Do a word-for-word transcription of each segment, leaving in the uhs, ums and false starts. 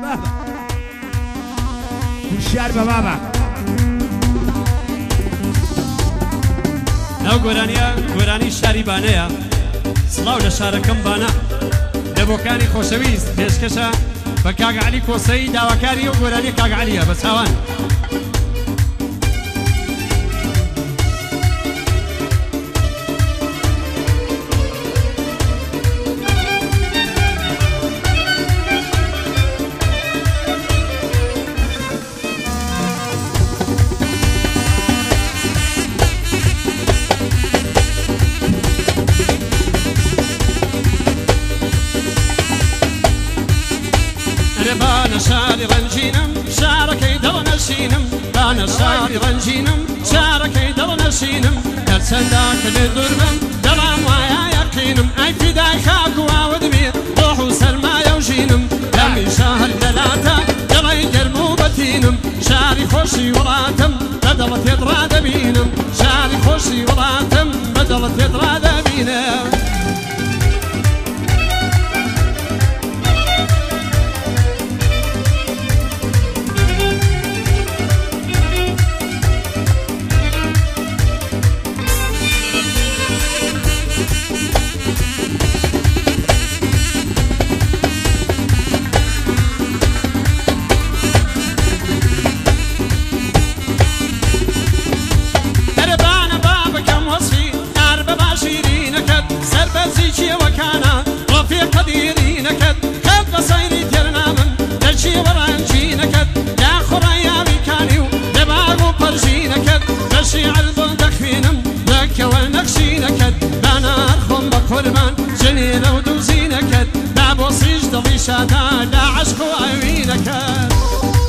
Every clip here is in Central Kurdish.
شعر بابا ناو گۆرانیە گۆرانی شاری بانەیە سڵاو لە شارەکەم بانە لە بۆکانی خۆشەویست پێشکەشە بە کاک عەلی کۆسەی داواکاری و گۆرانی کاک عەلیە بە چاوان بانا شاري رنجينم شاركي دو نشينم بانا شاري رنجينم شاركي دو نشينم درسنداك لدربم دلام ويا يقينم اي في داي خاكوا ودمير روحو سلمى يوجينم دمي شهر دلاتا دلي جرمو بتينم شاري خوشي وراتم بدلت يطراد بينم شاري خوشي وراتم بدلت يطراد بينم وكانا رفيق قديري نكد خد بصيري ترنا من دلشي ورانجي نكد يا خريا بكانيو دباغو برجي نكد دلشي عرض دخفينم لك والنقشي نكد بانا أرخم بقربان جنين ودوزي نكد بابو صيج ضلي شادا لا عشق وعوي نكد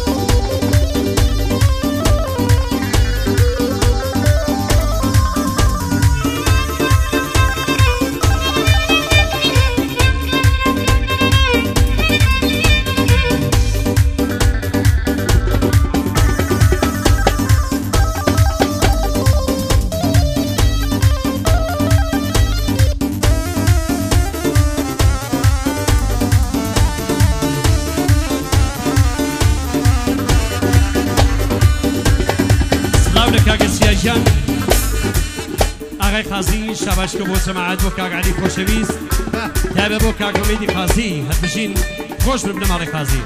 جان ئاغای قازی شاباشکە بۆ جەماعەت بۆ کاک عەلی خۆشەویست تابێ بۆ کاک حەمیدی قازی هەتبژین خۆش بن لەماڵی قازی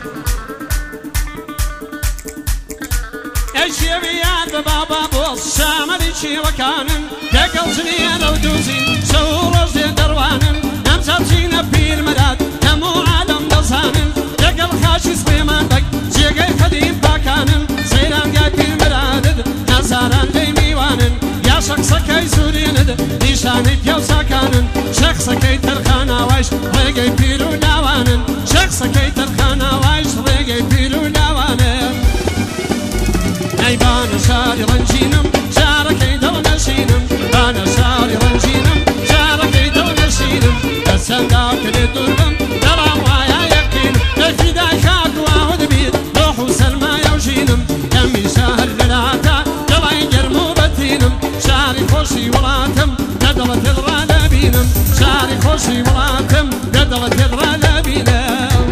ئەشێویان بە بابا بۆ شامەری چێوەکانن دەگەڵ ژنێنە و دووزین شەو ڕۆژ دێ دەڕوانن ئەمجار چینە پیرمەرات هەموو عالەم دەزانن دەگەڵ خاشی سلێمان بەگ جێگەی قەدیم پاکانن سەیرانگای پیرمەراتت هەزاران لەی میوانن یا شەخسەکەی سوورێنت نیشانەی پیاوچاکانن شەخسەکەی تەرخاناوایش ڕێگەی پیر و لاوانن شەخسەکەی تەرخاناوایش ڕێگەی پیر و لاوانن ئەی بانە شاری ڕەنجینم شارەکەی دڵ نەشینم بانە شاری ڕەنجینم شارەکەی دڵ نەشینم دەچەندا کە لێ دووربم دەڵام وایە یەقینم دەفیدای خاک و ئاوە دەبێت ڕۆح و سەرمایە و ژینم دەمی شەهر لەلاتا دڵی گەرم و بەتینم شاری خۆشی وڵاتم دەدڵە تێدڕا دەبینم شاری خۆشی وڵاتم دەدڵە تێدڕا دەبینم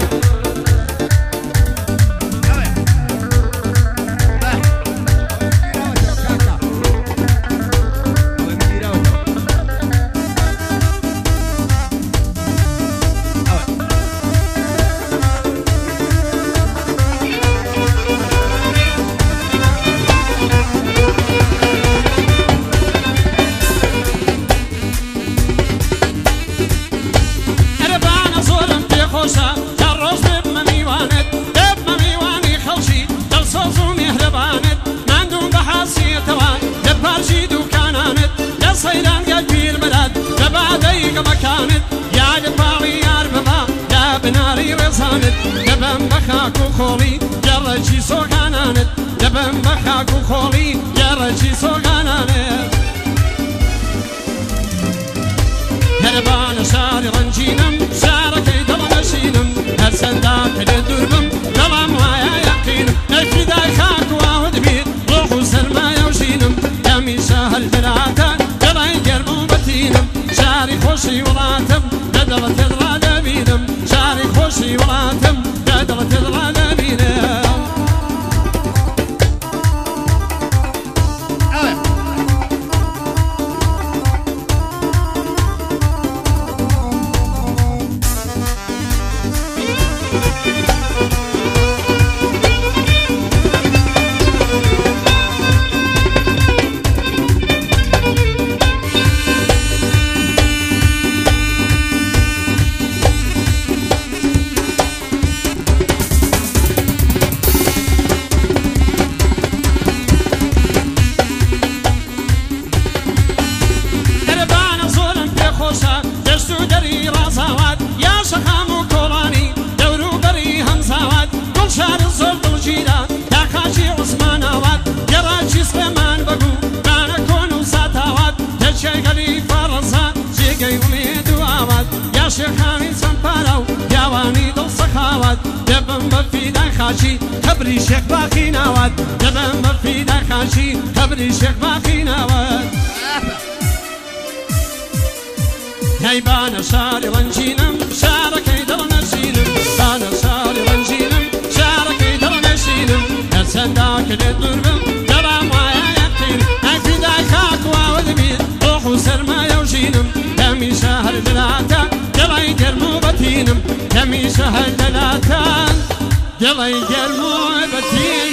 مكانت يا دباوي يا ربما يا بناري رزانت دبم بخاك وخولي يا رجي سوغانانت دبم بخاك وخولي يا رجي سوغانانت هربان شاري رنجينم شاركي دل نشينم هرسنداك لدربم دلام ويا يقينم الفداي خاك واهد بيت روح وسلمى يوشينم دمي شهر بلاتا دلي قربو بتينم شاري خوشي ولاتم ددلت يدرى دبينم شاري خوشي ولاتم ددلت يدرى دبينم ڕێگەی ومێد و ئاوات یا شێخانی چەند پارە و پیاوانی دڵ سەخاوات دەبم بە فیدای خاچی قەبری شێخ باقی ناوات دەبم بە فیدای خاچی قەبری شێخ باقی ناوات هەی بانە شاری ڕەنجینم شارەکەی دڵ نەشینم بانە شاری ڕەنجینم شارەکەی دڵ نەشینم هەرچەندا کرێت دوور بم دەبام وایە یەقین هەی فیدای خاک واوە دەبێت ڕۆح و سەرمایە و ژینم هەمیشە هەر دلاتە دڵی گەرم و بەتینم هەمیشە هەر دلاتە دڵی گەرم و بەتین